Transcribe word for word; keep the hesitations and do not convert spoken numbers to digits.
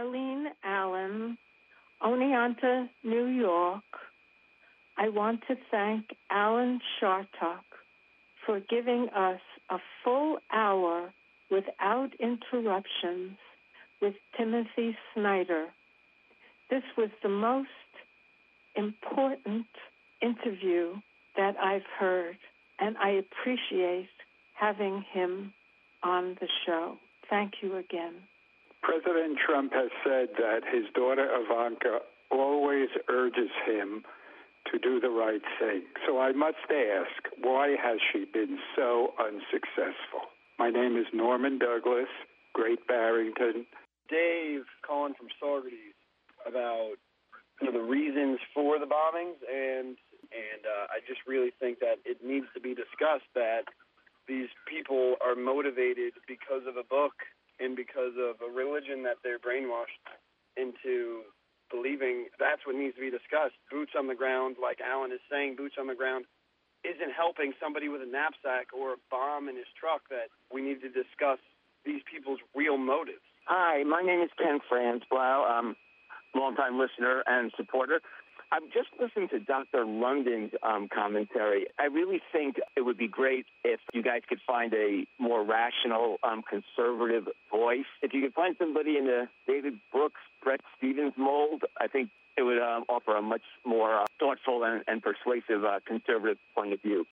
Arlene Allen, Oneonta, New York. I want to thank Alan Chartock for giving us a full hour without interruptions with Timothy Snyder. This was the most important interview that I've heard, and I appreciate having him on the show. Thank you again. President Trump has said that his daughter Ivanka always urges him to do the right thing. So I must ask, why has she been so unsuccessful? My name is Norman Douglas, Great Barrington. Dave calling from Saugerties about you know, the reasons for the bombings, and and uh, I just really think that it needs to be discussed that these people are motivated because of a book and because of a religion that they're brainwashed into believing. That's what needs to be discussed. Boots on the ground, like Alan is saying, boots on the ground isn't helping somebody with a knapsack or a bomb in his truck. That we need to discuss these people's real motives. Hi, my name is Ken Franzblau. I'm a longtime listener and supporter. I'm just listening to Doctor London's um, commentary. I really think it would be great if you guys could find a more rational, um, conservative voice. If you could find somebody in the David Brooks, Bret Stephens mold, I think it would um, offer a much more uh, thoughtful and, and persuasive uh, conservative point of view.